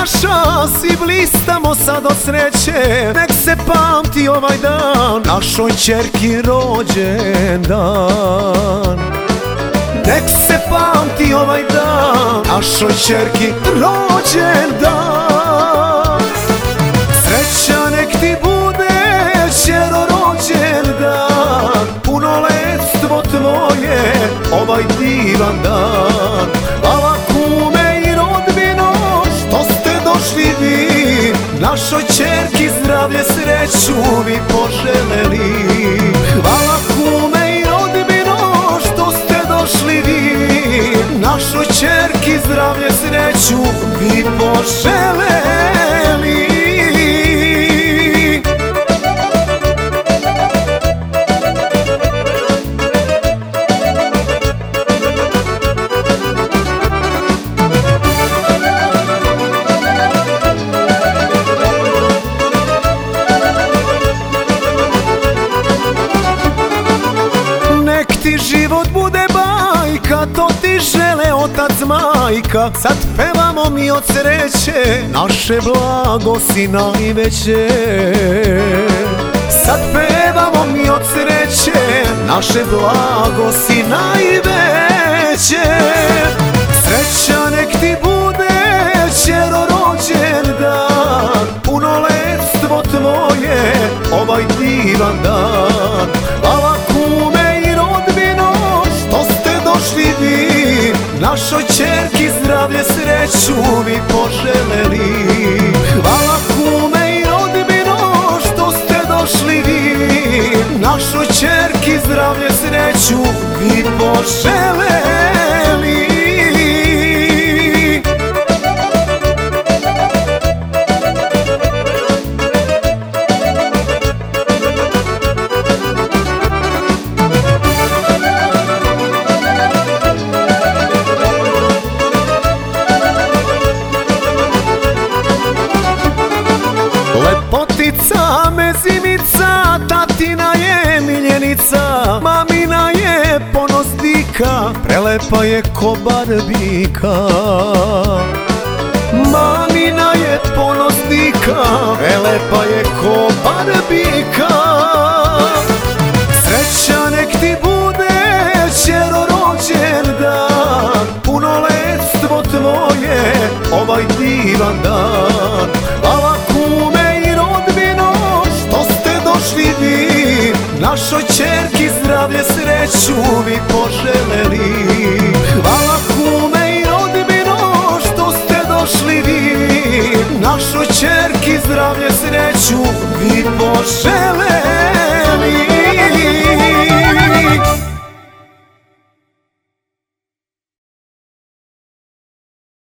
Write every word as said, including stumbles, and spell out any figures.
čas i blistamo sad od sreće. Nek se pamti ovaj dan, našoj ćerki rođen dan. Nek se pamti ovaj dan, našoj ćerki rođen dan. Sreća nek ti bude, ćero, rođen dan. Punoletstvo tvoje, ovaj divan dan. Hvala kume i rodbino što ste došli vi, našoj ćerki zdravlje, sreću vi poželeli. Hvala kume i rodbino što ste došli vi, našoj ćerki zdravlje, sreću vi poželeli. Nek ti život bude bajka, to ti žele otac, majka. Sad pevamo mi od sreće, naše blago si najveće. Sad pevamo mi od sreće, naše blago si najveće. Sreća nek ti bude, ćero, rođen dan. Punoletstvo tvoje, ovaj divan dan. Hvala kume i rodbino što ste došli vi, našoj ćerki zdravlje, sreću vi poželeli. Hvala kume i rodbino što ste došli vi, našoj ćerki zdravlje, sreću vi poželeli. Lepotica, mezimica, tatina je miljenica, mamina je ponos dika, prelepa je ko Barbika. Mamina je ponos dika, prelepa je ko Barbika. Sreća nek ti bude, ćero, rođen dan. Punoletstvo tvoje, ovaj divan dan. Hvala kume i rodbino što ste došli vi, našoj ćerki zdravlje, sreću vi poželeli. Hvala kume i rodbino što ste došli vi, našoj ćerki zdravlje, sreću vi poželeli.